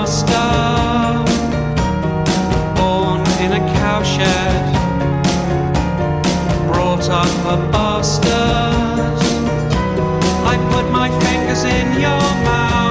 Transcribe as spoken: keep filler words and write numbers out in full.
master, born in a cowshed, brought up a bastard. I put my fingers in your mouth.